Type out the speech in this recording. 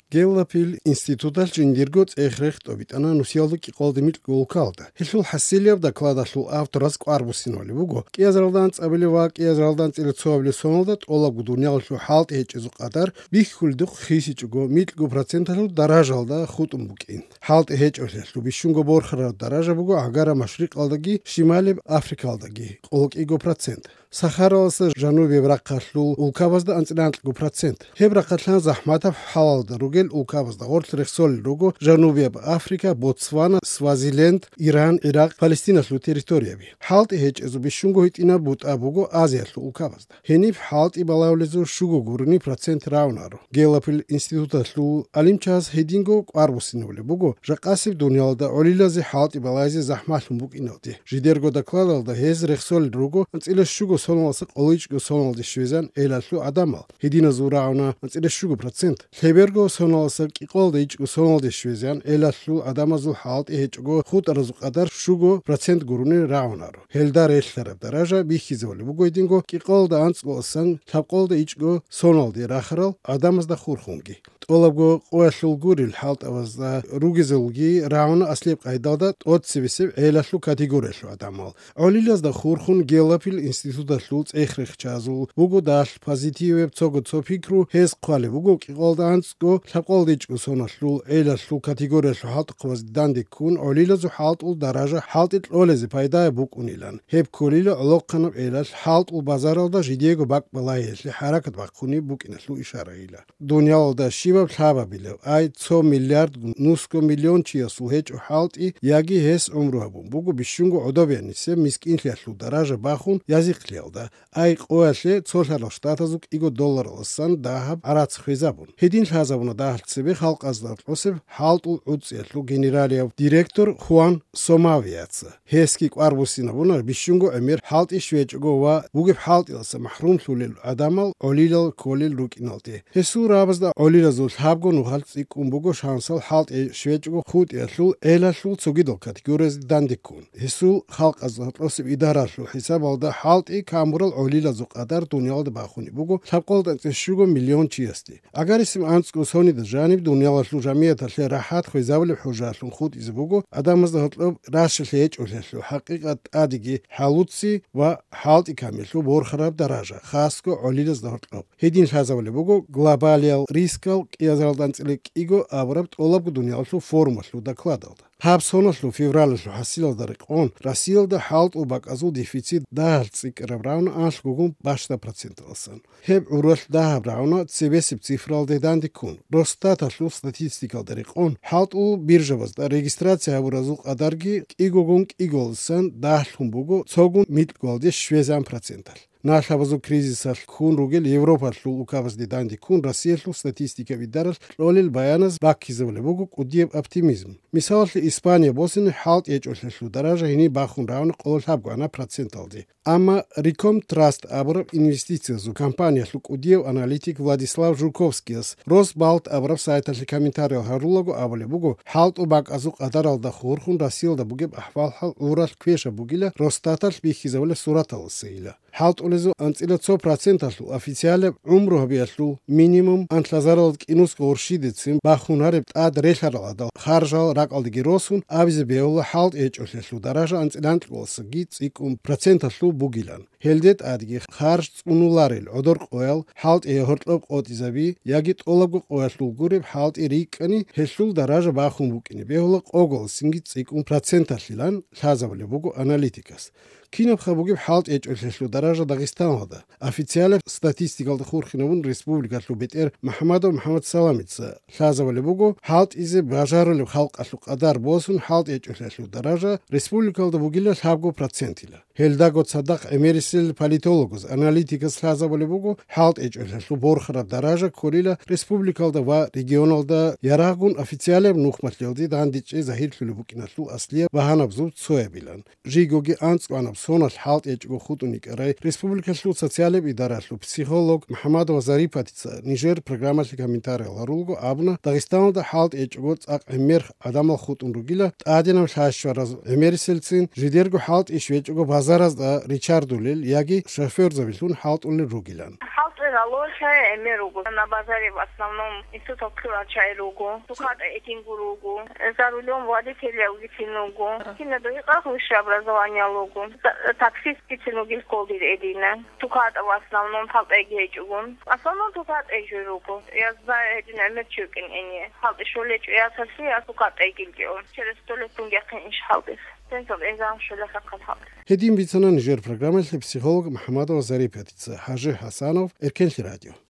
Gelapil институтал жиндиргоц ეხрეხტო ვიტანა ნუსიალდო ყიყოლდიმილ გოლკალდა. ჰილულ ჰასილიებ და კლადაშულ ავტორას ყვარბუსინოლი ვუგო. კიაზრალდან წაბილი ვა კიაზრალდან წილცოვლი სონოლდა ტოლა გუდუნიალშუ ჰალტ ეჭიზუ ყადარ ბიხულდუ ხისიჭგო მილგო პროცენტალუ დარაჟალდა ხუტუმბუკინ. ჰალტ ეჭოშლუ ბიშუნგო ბორხრა დარაჟა ვუგო აგარა მაშრი ყალდაგი შიმალებ აფრიკალდაგი ყოლკიგო პროცენტ. Сахаралса жанубе браққашлу улкабазда анцинантлгу процент. Хебраққатлан захматав халалда ругел улкабазда ортлрехсол ругу жанубе Африка, Ботсвана, Свазиленд, Иран, Ирак, Палестинашлу территорияби. Халт хеჭезу бишунгу хитина бутабугу Азияшлу улкабазда. Хениф халт ибалавлезу шугу гурни процент равнару. Гелапил институташлу алимчас хедингу ყვარბუსინული бугу жақасиб дунялда олилази халт ибалайзи захмашлу букиноти. Жидерго докладалда хез рехсол ругу анцилаш шугу სოლმალსა ყოლიჭგო სოლმალდი შვეზან ელაშუ ადამალ ჰიდინა ზურაუნა ანწირე შუგო პროცენტ ხებერგო სოლმალსა ყიყოლდი იჭგო სოლმალდი შვეზან ელაშუ ადამაზუ ჰალტ ეჭგო ხუტარაზუ ყადარ შუგო პროცენტ გურუნი რაუნარო ჰელდარ ელხარა დარაჟა ბიხიზოლი ბუგოიდინგო ყიყოლდა ანწყოლსან თაყოლდი იჭგო სოლმალდი რახრალ ადამაზდა ხურხუნგი ტოლაბგო ყოაშულ გურილ ჰალტ ავაზდა რუგიზულგი რაუნა ასლებ ყაიდალდა ტოცივისი ელაშუ კატეგორიაშუ ადამალ ოლილაზდა ხურხუნ გელაფილ ინსტიტუტ Луц ეხრეხ ჩაზულ უგო დაშ პოზიტივებ ცოგო ცოფიქრუ ჰეს ყვალე უგო ყიყოლდანცგო ლაპყოლდიჭგო სონაშლუ ელაშლუ კატეგორიაშლუ ჰალტ ყვაზ დანდიკუნ ოლილაზუ ჰალტულ დარაჟა ჰალტით ოლეზე ფაიდაა ბუკუნილან ჰებ ქოლილო ლოყანო ელაშ ჰალტულ ბაზარალდა ჟიდიეგო ბაკბალაიეშლი ჰარაკატ ბაკუნი ბუკინაშლუ იშარაილა დუნიალდა შიბა ფლაბაბილე აი 100 მილიარდ ნუსკო მილიონ ჩიასუ ჰეჭ ჰალტი იაგი ჰეს უმრუაბუ ბუგუ ბიშუნგო ოდობიანისე მისკინლაშლუ დარაჟა ბახუნ языклел Ай ყოაშე ცოლალო შტატაზუკ იგო დოლაროსან დაჰაბ არაც ხიზაბუნ ჰედინ ხაზაბუნა დაჰცები ხალყაზდა ოსებ ჰალტულ უწიელუ გენერალია დირექტორ ხუან სომავიაც ჰესკი ყვარბუსინაბუნა ბიშუნგო ემერ ჰალტი შვეჭგოვა უგებ ჰალტილსა მაჰრუმ სულელ ადამალ ოლილალ კოლილ რუკინალტი ჰესურაბზდა ოლილაზულ ჰაბგონუ ჰალტი კუმბუგო შანსალ ჰალტი შვეჭგო ხუტიელუ ელაშულ ცუგიდო კატეგორიაზ დანდიკუნ ჰესუ ხალყაზდა ოსებ იდარაშუ ჰესაბალდა ჰალტი კამურალ ოლილაზუ ყადარ დუნიალდა ბახუნი ბუგო ლაპყოლდან შუგო მილიონ ჩიასტი აგარისიმ ანცკო სონი და ჟანიბ დუნიალაშუ ჟამიათალე რაჰათ ხიზავლე ჰუჟაშლუ ხუტ iz ბუგო ადამაზდა ჰოტლო რაშლე ეჭოლაშლუ ჰაყიყატ ადიგი ჰალუცი ვა ჰალტი კამილუ ბორხრაბ დარაჟა ხასკო ოლილაზდა ჰოტლო ჰედინ ხაზავლე ბუგო გლობალიალ რისკალ კიაზრალდან წილე კიგო აბრაბ ტოლაბ დუნიალაშუ ფორმაშლუ დაკლადალდა Habsonaslu fevralashlu hasilda riqon rasilda halt u baqazu deficit daltsik ravraun ashgugum bashta procent alsan heb urul da ravrauna cebesib cifralde dandikun rostataslu statistikal riqon halt u birjavazda registratsiya urazu qadargi qigogun qigolsan dahlumbugu sogun mitgolde shvezan procental Нашабазу кризисал кун ругел Европашлу укавазди данди кун Россиялу статистика видарал ролил баяназ баккизавле бугу кудиеб оптимизм. Мисал Испания босин халт эчошлу даража хини бахун раун qol habgana проценталди. Ама Риком Траст абраб инвестициязу компанияшлу кудиеб аналитик Владислав Жуковскиас Росбалт абраб сайталли комментариал харулагу абале бугу халт убак азук адаралда хурхун Россиялда бугеб ахвал хал урал квеша бугила Ростатал бихизавле суратал сейла. Halt улезу анцила 100% официале умрухабиашлу минимум антлазарал кинус горшидицим бахунареб ад рехаралада харжал ракалдиги росун авизе беула halt эчошлу даража анцилантлголса гицикум проценташлу бугилан хелдет адги харж унуларел одор qoyal halt ehortlоб qotizabi yagit olabgu qoyaшлу gureb halt erikani heslul daraja bахун bukini beула qogol singicikum проценташлилан лазавле бугу аналитикас Кино хабугиб халт эчошлу даража Дагестанада. Официально статистикалды хурхинавун республикашлу бетер Мухаммад Саламица. Лазавали бугу халт изе бажарали халк ашлу qaдар босун халт эчошлу даража республикалды бугила хабгу процентила. Хелдаго цадак эмерисил политологус аналитикас лазавали бугу халт эчошлу борхара даража корила республикалды ва регионалда ярагун официально нухматлди дандиче захирхлу букинашлу аслия ваханабзу цоебилан. Жигоги анцкана Сонал halt эчгу хутуник рай республикашлу социалеб идарашлу психолог Мухаммад Вазарипатица Нижер программасли комментарий ларулгу абна Дагестанда halt эчгу цак эмер адамал хутун ругила аденам шашвараз эмерисэлцин жидергу halt ишвэчгу базараз да Ричардулил яги шофёр завилун halt улли ругилан Halt Рало чай эмеругу. На базаре в основном институт чай ругу. Тухат этингу ругу. За рулем водителя угитинугу. Кинедуика высшее образование лугу. Таксист китинугил колдир эдина. Тухат в основном халт эгеджугун. В основном тухат эгжуругу. Я знаю один эмерчугин эне. Халт шолеч я соси я тухат эгилгион. Через 100 лет тунгяхин иш халдис. Тенсов экзам шолеха калхал. هدیم بیتنان نجار برنامه پسیکولوگ محمد و زری پیتیسه حاجی حسنوف ارکن radyo.